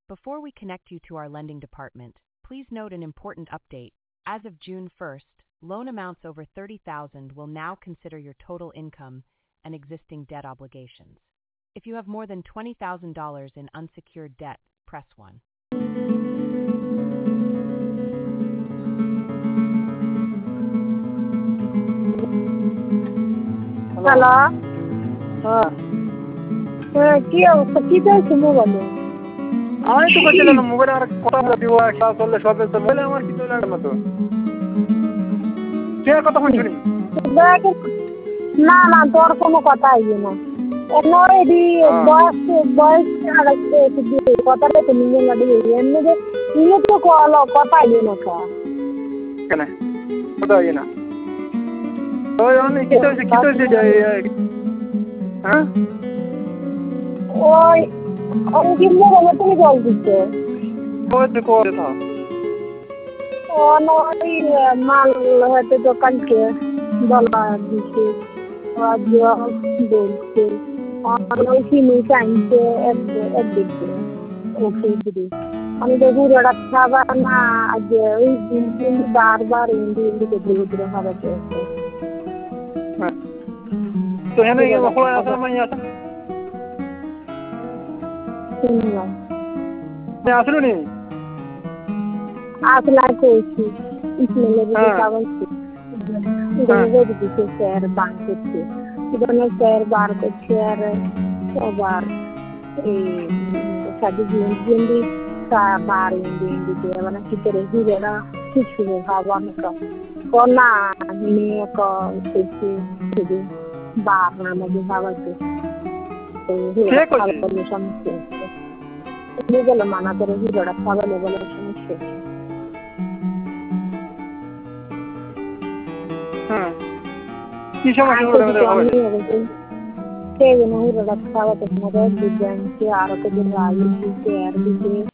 Before we connect you to our lending department, please note an important update. As of June 1st, loan amounts over $30,000 will now consider your total income and existing debt obligations. If you have more than $20,000 in unsecured debt, press 1. Hello, হ্যাঁ, কি অবস্থা? কি চলছে মোবাইলে? আমি তো বলছিলাম মোবাইলে আমার কথা দিব একটা চললে সবে তো মোবাইলে আমার কি চলে না তো কে কথা শুনি না না, তোর কোনো কথা আইবে না। এমনি বয়স বয়স কথাটা তো নিজে লাগে এমনি যে নিজে তো কথা আইবে না কা কেন কথা হয় না ওই আমি কি চলছে হ্যাঁ ওই আমি কি মোবাইলে তুমি জল দিচ্ছে ওই দেখো এটা ও নয় মাল হয়তো দোকানকে বলা দিচ্ছে বলছে ওই সিমিস আনছে একদিকে ওকে দিদি আমি দেখি ওরা খাবার না আজ ওই দিন বারবার ইন্ডিকে ধীরে ধীরে খাবার চলছে তো এনে খোলা আছে না মাই আছে শুনলাম আসলো নি আসলা কইছি ইসমাইলে দিকে খাওয়াইছি ইদনে দিকে স্যার বান করছে ইদনে স্যার বার করছে আর আবার এই সাদি জিন্দি বার ইন্দি মানে কি করে হিরেরা কিছু খাবার না কোনা নিয়ে কো কিছু দিদি বার না মধ্যে খাওয়াইছে তো হিরে খাওয়ালে সমস্যা গেল মানা করে হিরেরা খাওয়ালে বলে সমস্যা হ্যাঁ কি সমস্যা কে যেন হিরেরা খাওয়াতে মজা দিচ্ছে আর কত রাগ দিচ্ছে আর দিচ্ছে